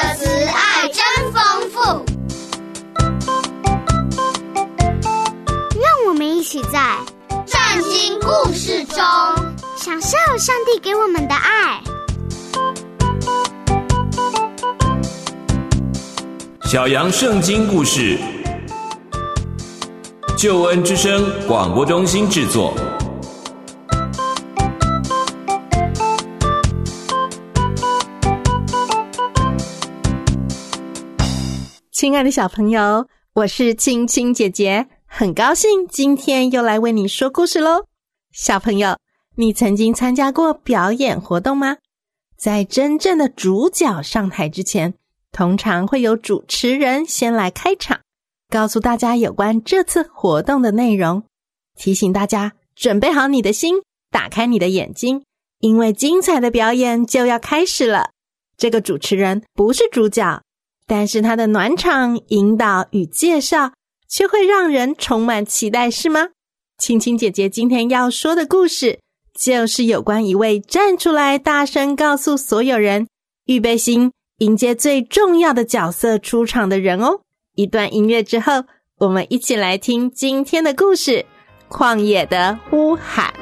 的慈爱真丰富。 让我们一起在圣经故事中享受上帝给我们的爱。 小羊圣经故事，救恩之声广播中心制作。 亲爱的小朋友，我是青青姐姐，很高兴今天又来为你说故事咯。小朋友，你曾经参加过表演活动吗？在真正的主角上台之前，通常会有主持人先来开场，告诉大家有关这次活动的内容，提醒大家准备好你的心，打开你的眼睛，因为精彩的表演就要开始了。这个主持人不是主角，但是他的暖场、引导与介绍却会让人充满期待，是吗？青青姐姐今天要说的故事就是有关一位站出来大声告诉所有人预备心，迎接最重要的角色出场的人哦。一段音乐之后，我们一起来听今天的故事，旷野的呼喊。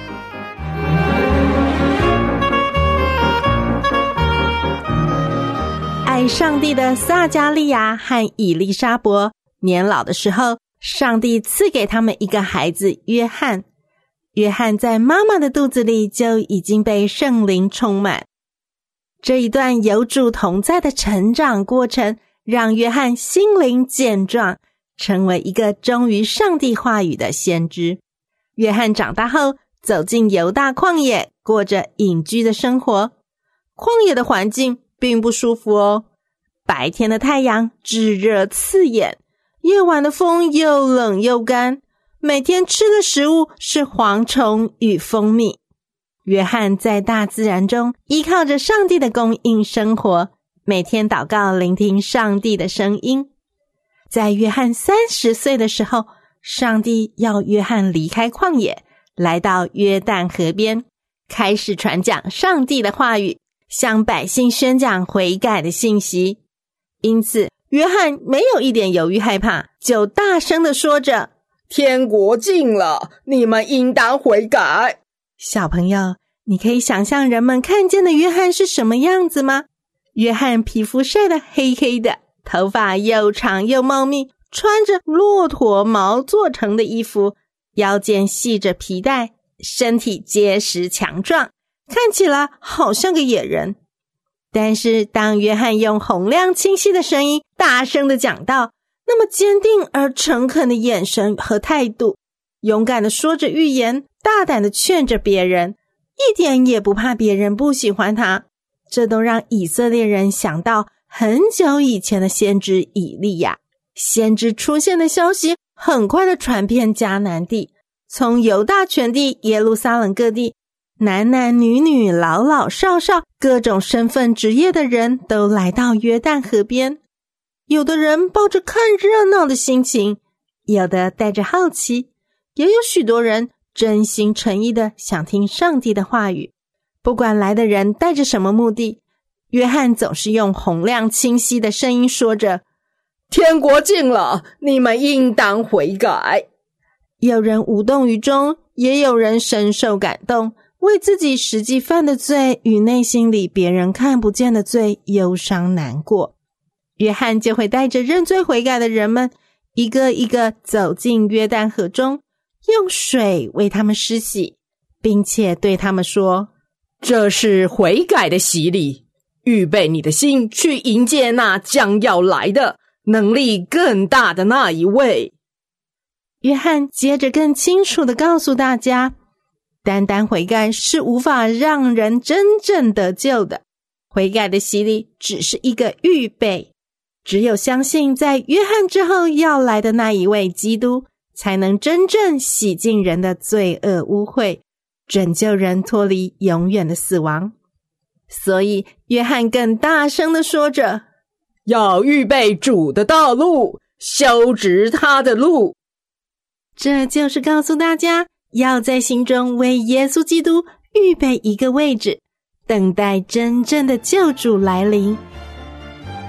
爱上帝的撒迦利亚和以利沙伯年老的时候，上帝赐给他们一个孩子约翰。约翰在妈妈的肚子里就已经被圣灵充满。这一段有主同在的成长过程，让约翰心灵健壮，成为一个忠于上帝话语的先知。约翰长大后走进犹大旷野，过着隐居的生活。旷野的环境并不舒服哦，白天的太阳炙热刺眼，夜晚的风又冷又干，每天吃的食物是蝗虫与蜂蜜。约翰在大自然中依靠着上帝的供应生活，每天祷告，聆听上帝的声音。在约翰30岁的时候，上帝要约翰离开旷野，来到约旦河边，开始传讲上帝的话语，向百姓宣讲悔改的信息。因此约翰没有一点犹豫害怕，就大声地说着， 天国近了，你们应当悔改。 小朋友，你可以想象人们看见的约翰是什么样子吗？约翰皮肤晒得黑黑的，头发又长又茂密，穿着骆驼毛做成的衣服，腰间系着皮带，身体结实强壮，看起来好像个野人。但是当约翰用洪亮清晰的声音大声地讲道，那么坚定而诚恳的眼神和态度，勇敢地说着预言，大胆地劝着别人，一点也不怕别人不喜欢他，这都让以色列人想到很久以前的先知以利亚。先知出现的消息很快地传遍迦南地，从犹大全地、耶路撒冷各地，男男女女、老老少少，各种身份职业的人都来到约旦河边。有的人抱着看热闹的心情，有的带着好奇，也有许多人真心诚意的想听上帝的话语。不管来的人带着什么目的，约翰总是用洪亮清晰的声音说着， 天国近了，你们应当悔改。 有人无动于衷，也有人深受感动，为自己实际犯的罪与内心里别人看不见的罪忧伤难过。约翰就会带着认罪悔改的人们，一个一个走进约旦河中，用水为他们施洗，并且对他们说， 这是悔改的洗礼，预备你的心去迎接那将要来的能力更大的那一位。 约翰接着更清楚地告诉大家，单单悔改是无法让人真正得救的，悔改的洗礼只是一个预备，只有相信在约翰之后要来的那一位基督，才能真正洗净人的罪恶污秽，拯救人脱离永远的死亡。所以约翰更大声地说着， 要预备主的道路，修直他的路。 这就是告诉大家，要在心中为耶稣基督预备一个位置，等待真正的救主来临。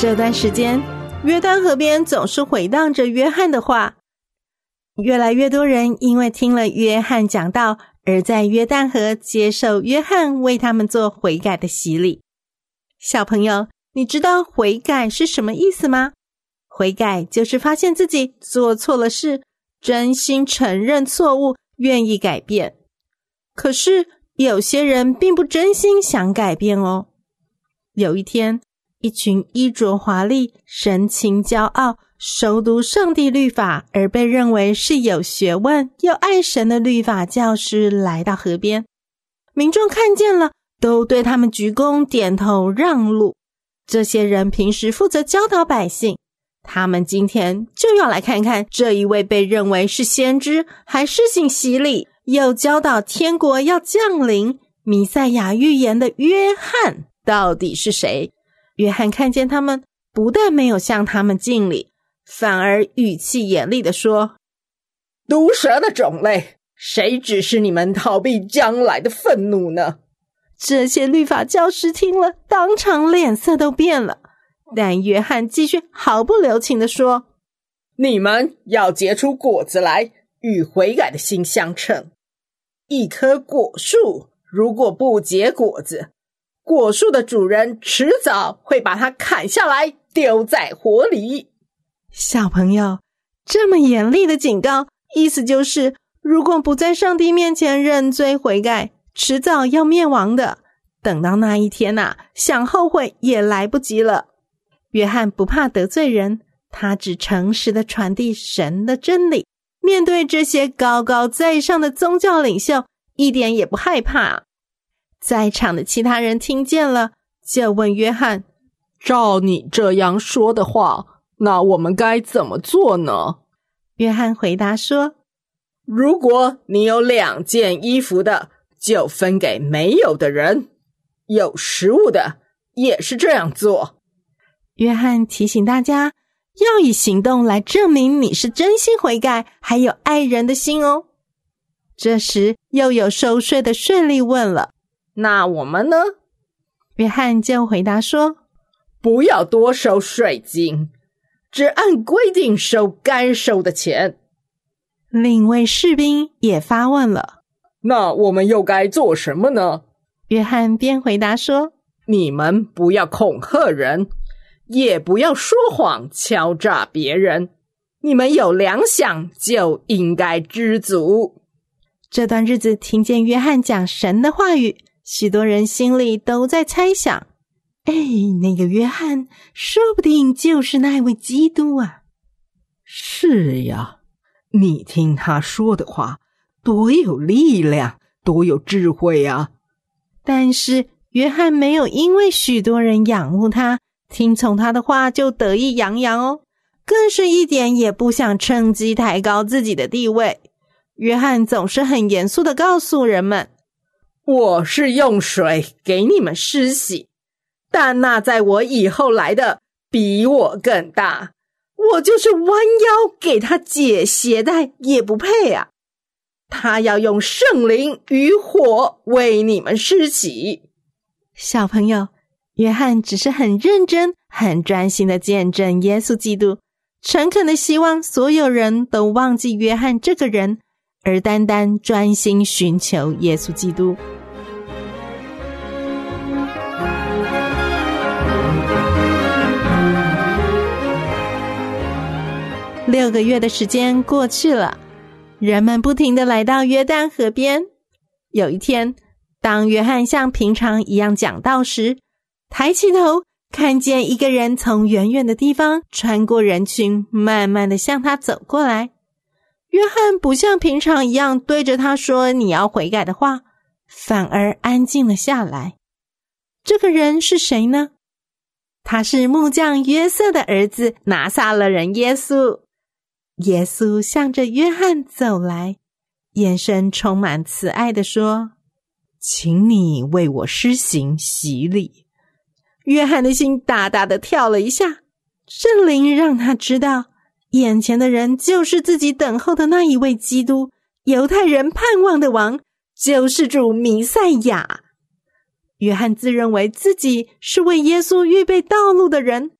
这段时间，约旦河边总是回荡着约翰的话。越来越多人因为听了约翰讲道，而在约旦河接受约翰为他们做悔改的洗礼。小朋友，你知道悔改是什么意思吗？悔改就是发现自己做错了事，真心承认错误，愿意改变。可是有些人并不真心想改变哦。有一天，一群衣着华丽、神情骄傲、熟读上帝律法而被认为是有学问又爱神的律法教师来到河边。民众看见了，都对他们鞠躬点头让路。这些人平时负责教导百姓，他们今天就要来看看这一位被认为是先知，还施行洗礼，又教导天国要降临、弥赛亚预言的约翰到底是谁。约翰看见他们，不但没有向他们敬礼，反而语气严厉地说： 毒蛇的种类，谁指示你们逃避将来的愤怒呢？ 这些律法教师听了，当场脸色都变了。但约翰继续毫不留情地说： 你们要结出果子来，与悔改的心相称。一棵果树如果不结果子，果树的主人迟早会把它砍下来，丢在火里。 小朋友，这么严厉的警告，意思就是如果不在上帝面前认罪悔改，迟早要灭亡的。等到那一天啊，想后悔也来不及了。约翰不怕得罪人，他只诚实地传递神的真理。面对这些高高在上的宗教领袖，一点也不害怕。在场的其他人听见了，就问约翰： 照你这样说的话，那我们该怎么做呢？ 约翰回答说： 如果你有2件衣服的，就分给没有的人；有食物的，也是这样做。 约翰提醒大家，要以行动来证明你是真心悔改，还有爱人的心哦。这时，又有收税的税吏问了： 那我们呢？ 约翰就回答说： 不要多收税金，只按规定收该收的钱。 另一位士兵也发问了： 那我们又该做什么呢？ 约翰便回答说： 你们不要恐吓人，也不要说谎敲诈别人，你们有粮饷就应该知足。 这段日子听见约翰讲神的话语，许多人心里都在猜想：那个约翰说不定就是那位基督啊。 是呀，你听他说的话，多有力量，多有智慧啊。 但是约翰没有因为许多人仰慕他，听从他的话就得意洋洋哦，更是一点也不想趁机抬高自己的地位。约翰总是很严肃地告诉人们： 我是用水给你们施洗，但那在我以后来的比我更大，我就是弯腰给他解鞋带也不配啊。他要用圣灵与火为你们施洗。 小朋友，约翰只是很认真、很专心的见证耶稣基督，诚恳的希望所有人都忘记约翰这个人，而单单专心寻求耶稣基督。6个月的时间过去了，人们不停地来到约旦河边。有一天，当约翰像平常一样讲道时，抬起头看见一个人从远远的地方穿过人群，慢慢地向他走过来。约翰不像平常一样对着他说你要悔改的话，反而安静了下来。这个人是谁呢？他是木匠约瑟的儿子，拿撒勒人耶稣。耶稣向着约翰走来，眼神充满慈爱地说：请你为我施行洗礼。约翰的心大大的跳了一下，圣灵让他知道，眼前的人就是自己等候的那一位基督，犹太人盼望的王，救世主弥赛亚。约翰自认为自己是为耶稣预备道路的人，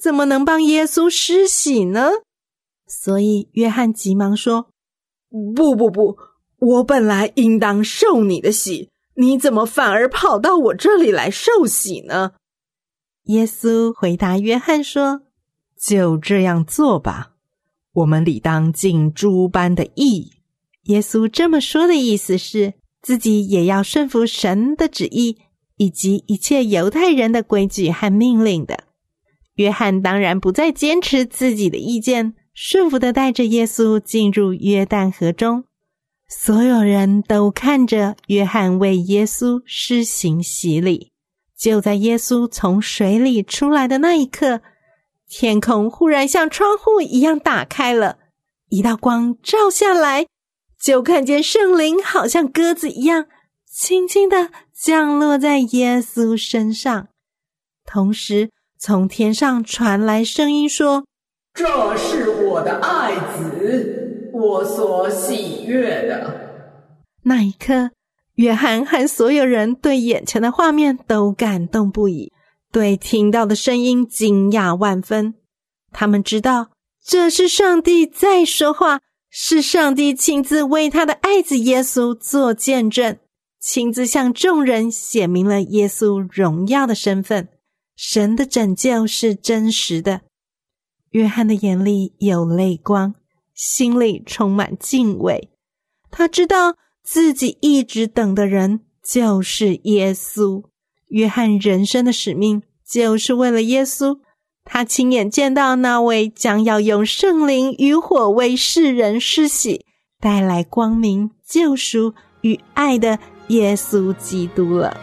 怎么能帮耶稣施洗呢？所以约翰急忙说： 不，我本来应当受你的洗，你怎么反而跑到我这里来受洗呢？ 耶稣回答约翰说： 就这样做吧，我们理当尽诸般的义。 耶稣这么说的意思是，自己也要顺服神的旨意，以及一切犹太人的规矩和命令的。约翰当然不再坚持自己的意见，顺服地带着耶稣进入约旦河中。所有人都看着约翰为耶稣施行洗礼。就在耶稣从水里出来的那一刻，天空忽然像窗户一样打开了，一道光照下来，就看见圣灵好像鸽子一样轻轻地降落在耶稣身上。同时从天上传来声音说： 这是我的爱子，我所喜悦的。 那一刻，约翰和所有人对眼前的画面都感动不已，对听到的声音惊讶万分。他们知道这是上帝在说话，是上帝亲自为他的爱子耶稣做见证，亲自向众人显明了耶稣荣耀的身份。神的拯救是真实的。约翰的眼里有泪光，心里充满敬畏。他知道自己一直等的人就是耶稣。约翰人生的使命就是为了耶稣。他亲眼见到那位将要用圣灵与火为世人施洗，带来光明、救赎与爱的耶稣基督了。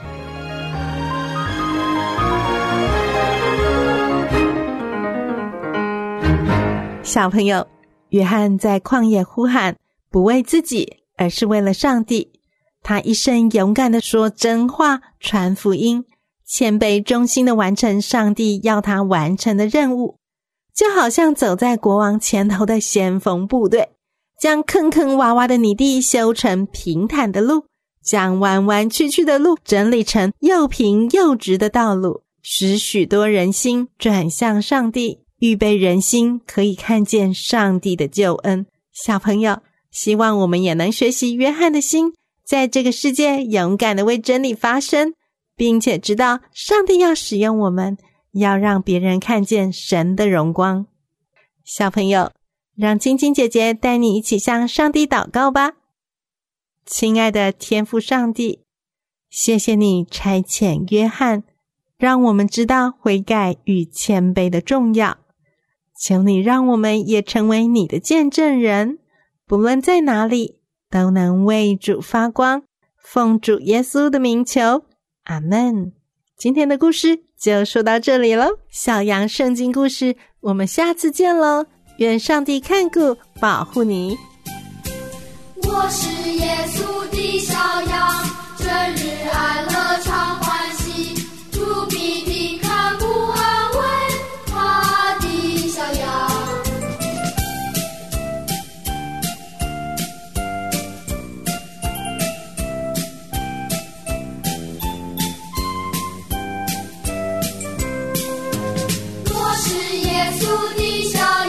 小朋友，约翰在旷野呼喊，不为自己，而是为了上帝。他一生勇敢地说真话，传福音，谦卑忠心地完成上帝要他完成的任务，就好像走在国王前头的先锋部队，将坑坑洼洼的泥地修成平坦的路，将弯弯曲曲的路整理成又平又直的道路，使许多人心转向上帝，预备人心可以看见上帝的救恩。小朋友，希望我们也能学习约翰的心，在这个世界勇敢地为真理发声，并且知道上帝要使用我们，要让别人看见神的荣光。小朋友，让晶晶姐姐带你一起向上帝祷告吧。亲爱的天父上帝，谢谢你差遣约翰，让我们知道悔改与谦卑的重要。求你让我们也成为你的见证人，不论在哪里都能为主发光。奉主耶稣的名求，阿们。今天的故事就说到这里咯，小羊圣经故事，我们下次见咯。愿上帝看顾保护你。 我是耶稣的小羊，整日安乐常欢喜，主必定看顾安慰他的小羊。我是耶稣的小羊。